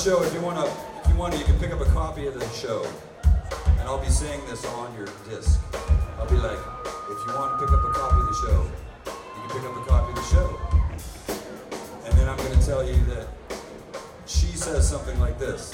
show, if you want, you can pick up a copy of the show, and I'll be saying this on your disc. I'll be like, if you want to pick up a copy of the show, you can pick up a copy of the show. And then I'm going to tell you that she says something like this.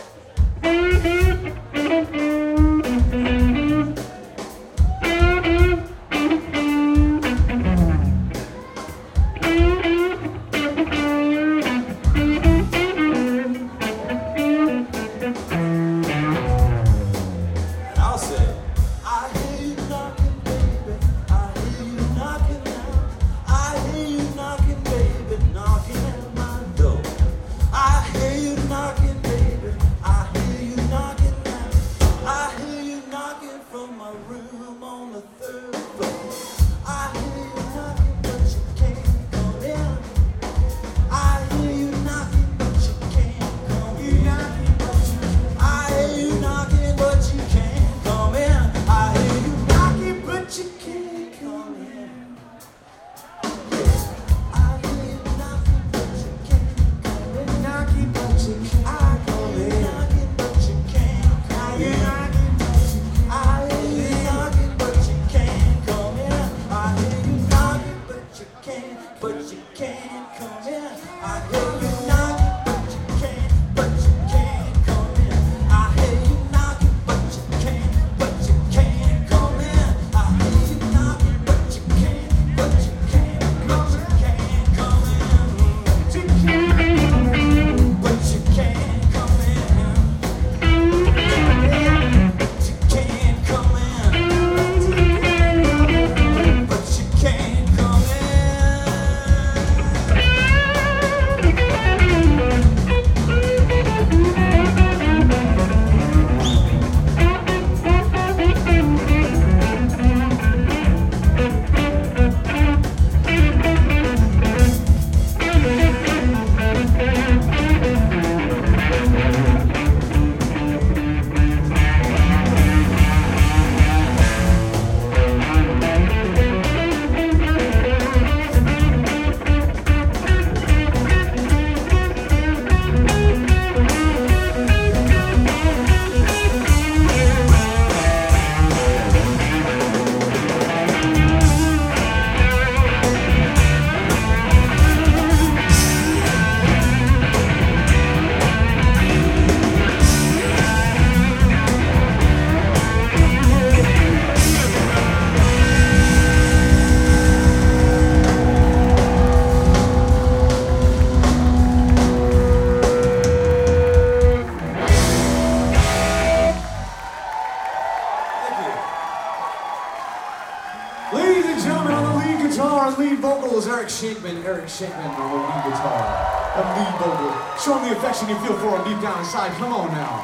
Eric Shankman on the lead guitar, the lead vocal. Show him the affection you feel for him deep down inside. Come on now.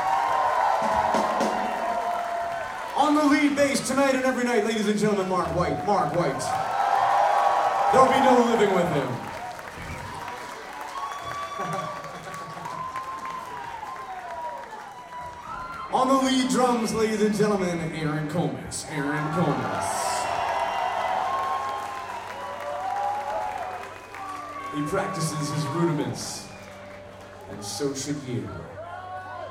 On the lead bass tonight and every night, ladies and gentlemen, Mark White. Mark White. There'll be no living with him. On the lead drums, ladies and gentlemen, Aaron Comas. Aaron Comas. He practices his rudiments, and so should you.